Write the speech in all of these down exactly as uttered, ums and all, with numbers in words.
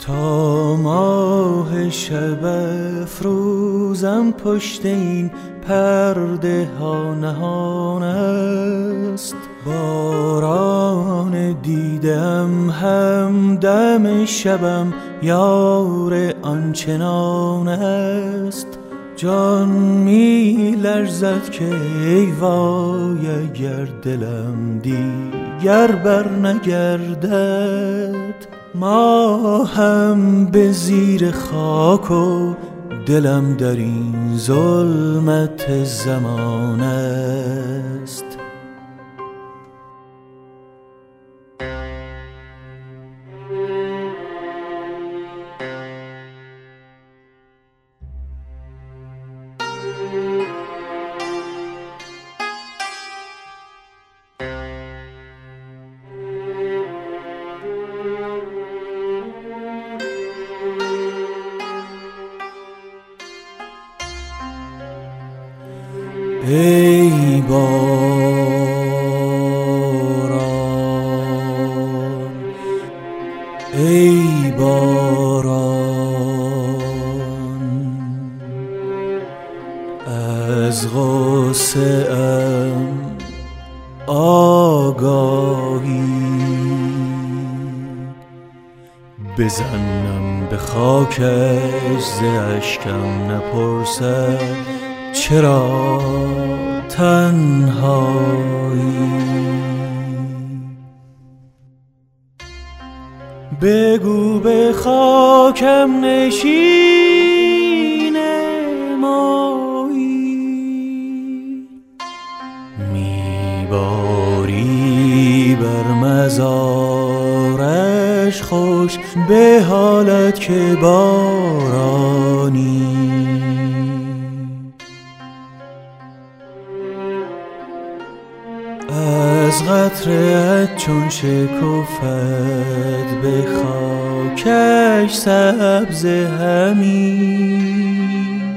تا ماه شب افروزم پشت این پرده ها نهان است. باران دیدم همدم شبم یار آنچنان است. جان می لرزد که ای وای اگر دلم دیگر بر نگردد. ما هم به زیر خاک و دلم در این ظلمت زمان است. ای باران ای باران از غصه ام آگاهی بزنم به خاکش ز اشکم نپرسد چرا تنهایی. بگو به خاکم نشین مایی میباری بر مزارش خوش به حالت که بارانی. از قطره‌ات چون شکفت به خاکش سبز همین.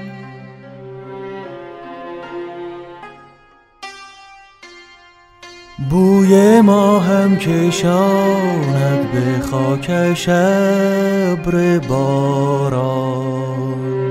بوی ما هم کشاند به خاکش ابر باران.